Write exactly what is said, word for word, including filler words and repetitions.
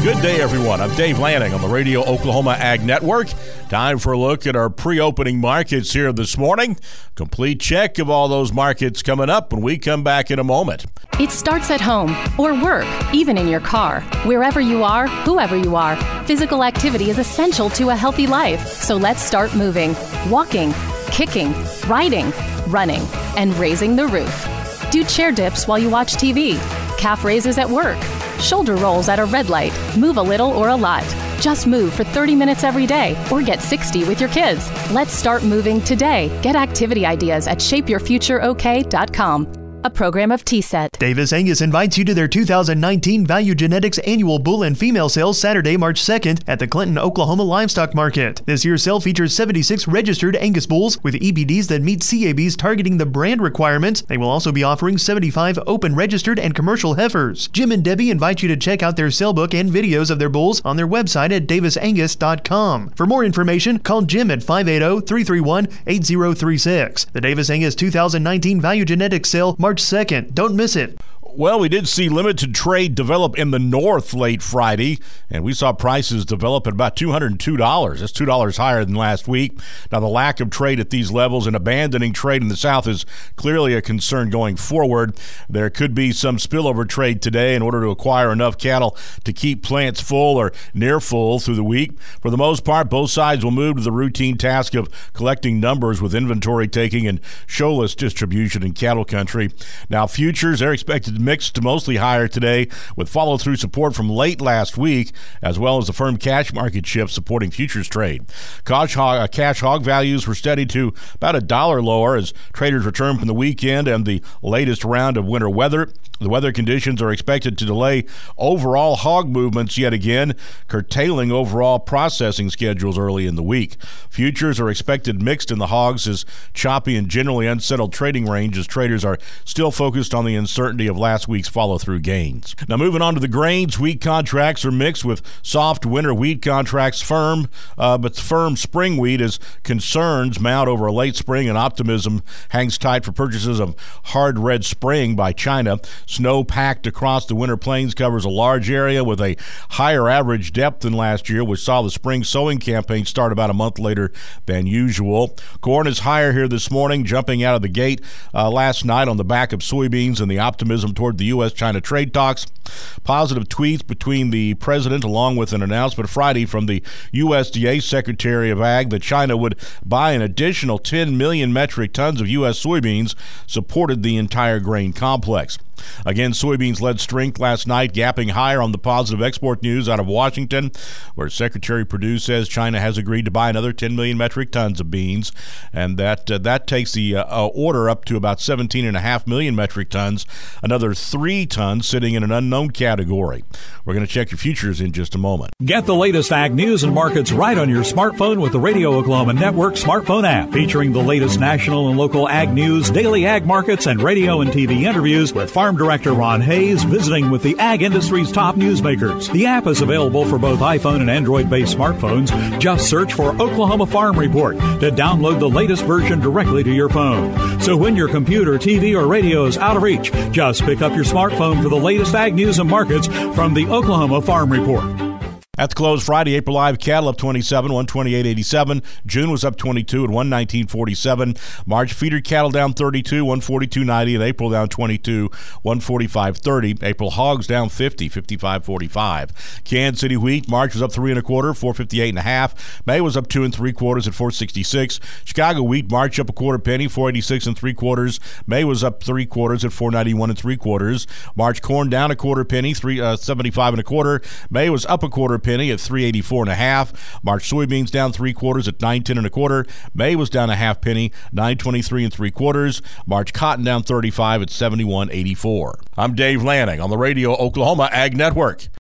Good day, everyone. I'm Dave Lanning on the Radio Oklahoma Ag Network. Time for a look at our pre-opening markets here this morning. Complete check of all those markets coming up when we come back in a moment. It starts at home or work, even in your car. Wherever you are, whoever you are, physical activity is essential to a healthy life. So let's start moving, walking, kicking, riding, running, and raising the roof. Do chair dips while you watch T V, calf raises at work, shoulder rolls at a red light. Move a little or a lot. Just move for thirty minutes every day or get sixty with your kids. Let's start moving today. Get activity ideas at shape your future o k dot com. A program of T S E T. Davis Angus invites you to their two thousand nineteen Value Genetics annual bull and female sales Saturday, March second at the Clinton, Oklahoma Livestock Market. This year's sale features seventy-six registered Angus bulls with E B Ds that meet C A Bs targeting the brand requirements. They will also be offering seventy-five open registered and commercial heifers. Jim and Debbie invite you to check out their sale book and videos of their bulls on their website at davis angus dot com. For more information, call Jim at five eight zero, three three one, eight zero three six. The Davis Angus two thousand nineteen Value Genetics sale March second. Don't miss it. Well, we did see limited trade develop in the north late Friday, and we saw prices develop at about two hundred two dollars. That's two dollars higher than last week. Now, the lack of trade at these levels and abandoning trade in the south is clearly a concern going forward. There could be some spillover trade today in order to acquire enough cattle to keep plants full or near full through the week. For the most part, both sides will move to the routine task of collecting numbers with inventory taking and showless distribution in cattle country. Now, futures, they're expected to mixed to mostly higher today with follow-through support from late last week, as well as the firm cash market shift supporting futures trade. Cash hog, uh, cash hog values were steady to about a dollar lower as traders return from the weekend and the latest round of winter weather. The weather conditions are expected to delay overall hog movements yet again, curtailing overall processing schedules early in the week. Futures are expected mixed in the hogs as choppy and generally unsettled trading range as traders are still focused on the uncertainty of last week's follow-through gains. Now moving on to the grains, wheat contracts are mixed with soft winter wheat contracts firm, uh, but firm spring wheat as concerns mount over a late spring and optimism hangs tight for purchases of hard red spring by China. Snow packed across the winter plains covers a large area with a higher average depth than last year, which saw the spring sowing campaign start about a month later than usual. Corn is higher here this morning, jumping out of the gate uh, last night on the back of soybeans and the optimism toward the U S China trade talks. Positive tweets between the president along with an announcement Friday from the U S D A Secretary of Ag that China would buy an additional ten million metric tons of U S soybeans supported the entire grain complex. Again, soybeans led strength last night, gapping higher on the positive export news out of Washington, where Secretary Perdue says China has agreed to buy another ten million metric tons of beans, and that uh, that takes the uh, order up to about seventeen point five million metric tons, another three tons sitting in an unknown category. We're going to check your futures in just a moment. Get the latest ag news and markets right on your smartphone with the Radio Oklahoma Network smartphone app, featuring the latest national and local ag news, daily ag markets, and radio and T V interviews with Farm Director Ron Hayes visiting with the ag industry's top newsmakers. The app is available for both iPhone and Android-based smartphones. Just search for Oklahoma Farm Report to download the latest version directly to your phone. So when your computer, T V, or radio is out of reach, just pick up your smartphone for the latest ag news and markets from the Oklahoma Farm Report. At the close Friday, April live cattle up twenty-seven, one twenty-eight eighty-seven. June was up twenty-two at one nineteen forty-seven. March feeder cattle down thirty-two, one forty-two ninety. And April down twenty-two, one forty-five thirty. April hogs down fifty, fifty-five forty-five. Kansas City wheat, March was up three and a quarter, four fifty-eight and a half. May was up two and three quarters at four sixty-six. Chicago wheat, March up a quarter penny, four eighty-six and three quarters. May was up three quarters at four ninety-one and three quarters. March corn down a quarter penny, three uh, seventy-five and a quarter. May was up a quarter penny at three eighty-four and a half. March soybeans down three quarters at nine ten and a quarter. May was down a half penny, nine twenty-three and three quarters. March cotton down thirty-five at seventy-one eighty-four. I'm Dave Lanning on the Radio Oklahoma Ag Network.